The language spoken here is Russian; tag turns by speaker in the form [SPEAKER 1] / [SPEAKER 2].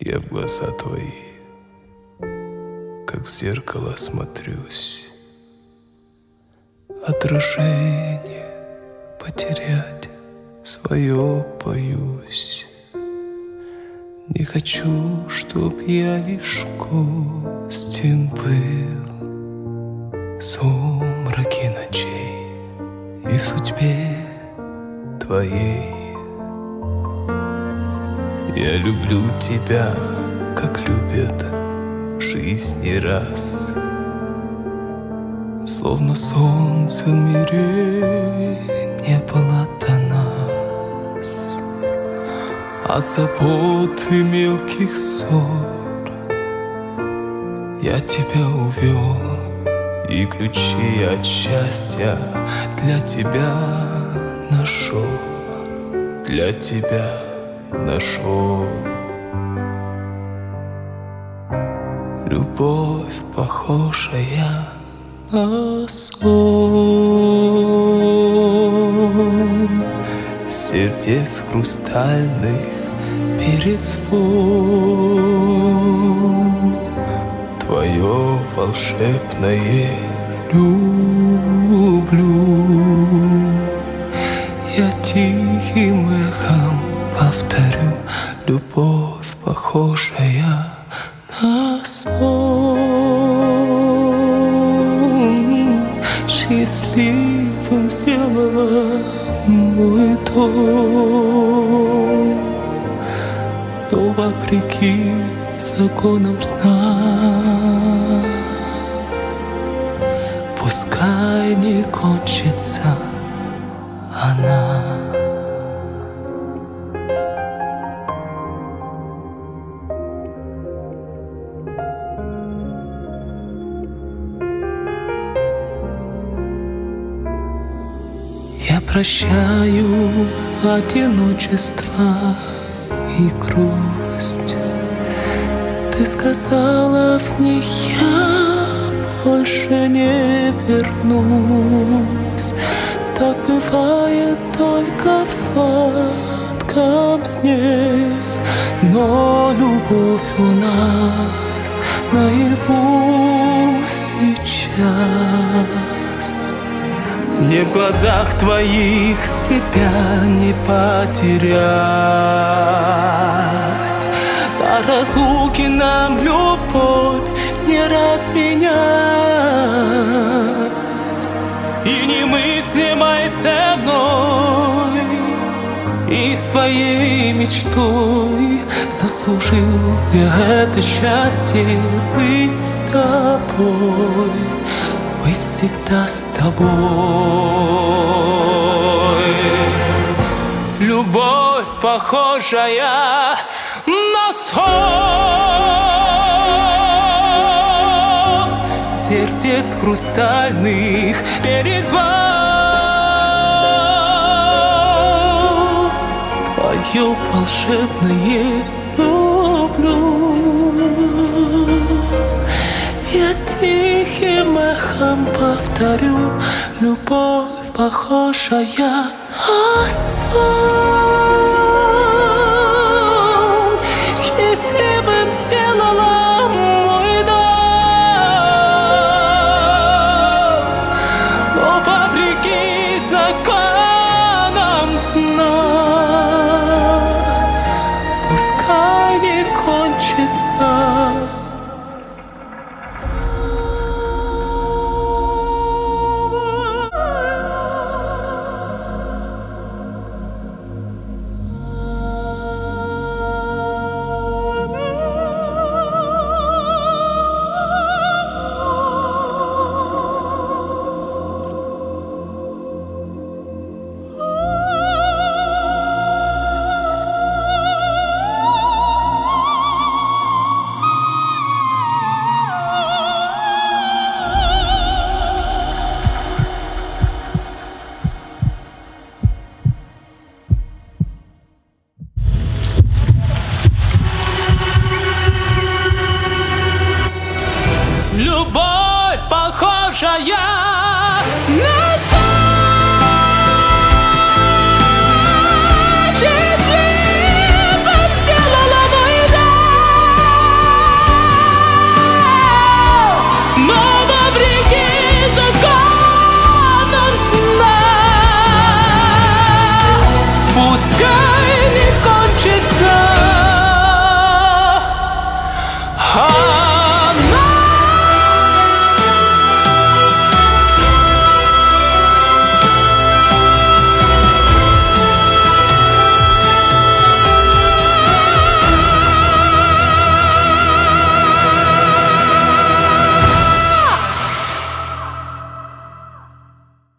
[SPEAKER 1] Я в глаза твои, как в зеркало смотрюсь. Отражение потерять свое боюсь. Не хочу, чтоб я лишь гостем был в сумраке ночей и в судьбе твоей. Я люблю тебя, как любят в жизни раз. Словно солнце в мире не было до нас. От забот и мелких ссор я тебя увел, и ключи от счастья для тебя нашел, для тебя нашел. Любовь, похожая на сон, сердец хрустальных перезвон. Твое волшебное люблю я тихим эхом повторю. Любовь, похожая на сон, счастливым сделала мой дом. Но вопреки законам сна, пускай не кончится она. Я прощаю одиночество и грусть. Ты сказала в них: я больше не вернусь. Так бывает только в сладком сне, но любовь у нас наяву сейчас. Мне в глазах твоих себя не потерять. До разлуки нам любовь не разменять. И немыслимой ценой, и своей мечтой заслужил я это счастье быть с тобой, быть всегда с тобой. Любовь, похожая на сон, сердец хрустальных перезвон. Твое волшебное люблю я тихим эхом повторю. Любовь, похожая на сон, счастливым сделала мой дом. Но вопреки законам сна, пускай не кончится. Любовь, похожая